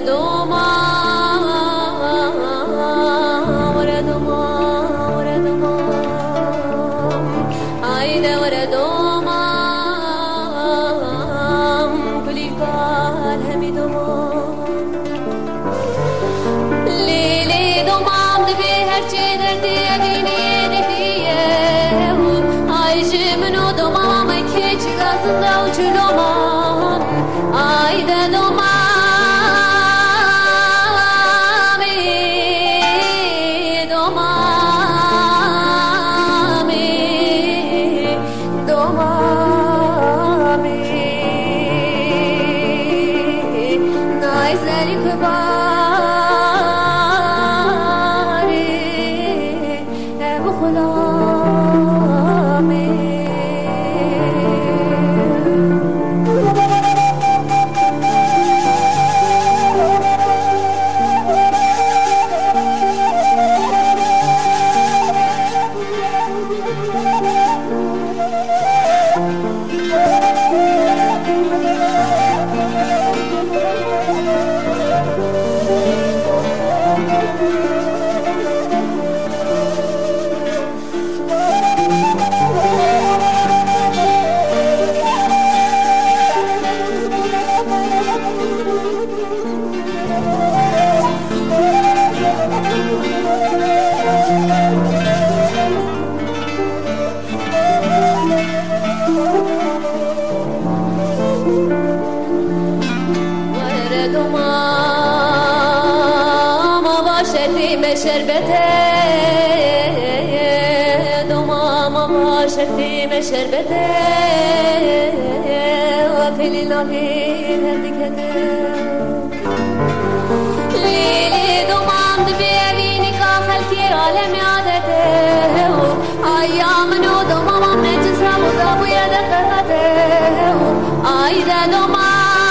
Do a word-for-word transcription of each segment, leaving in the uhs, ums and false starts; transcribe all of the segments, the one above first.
دوما ورا دوما ورا دوما عايدة ورا دوما كلي قال همي دوما ليلي دوما دبي هرچي دردي أبيني نديه عايش منو دوما ما كيش غازنده وچلوما عايدة دوما شربته دوما ما شرتي مشربته وفي النهير هدكته ليلي دوما دبي أبيني كافل كير عالم عادته أيام نو دوما ما نجسها وضابو يدخلته عايدة دوما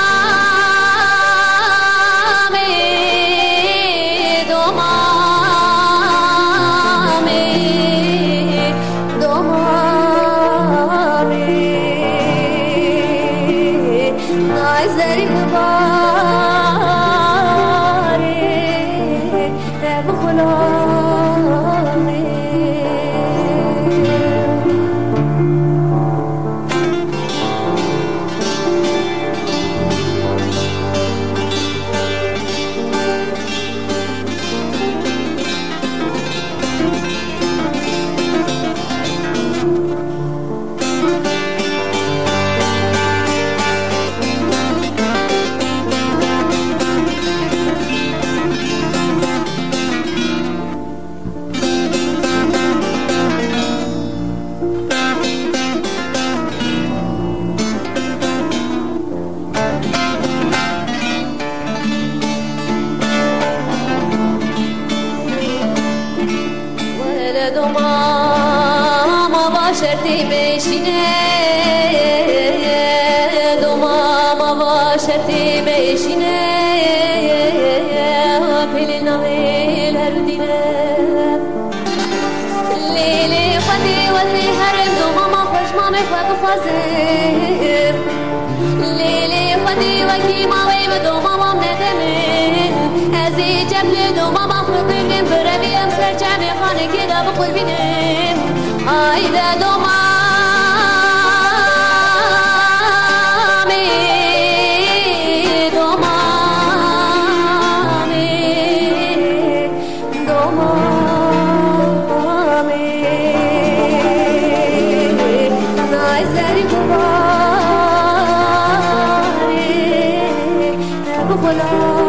شرطي بشينه دوما ما شرطي بشينه بلنا ويل هردينه ليلي خدي وزي هرم دوما ما خوش ما مخوك فازم ليلي خدي وكي ما ويم دوما ما ندمن ازي جبل دوما ما خبرم بربي امسر جمع خانه كده بخور بينم عايدة دوما دوما دوما نايزاري كباري بخلا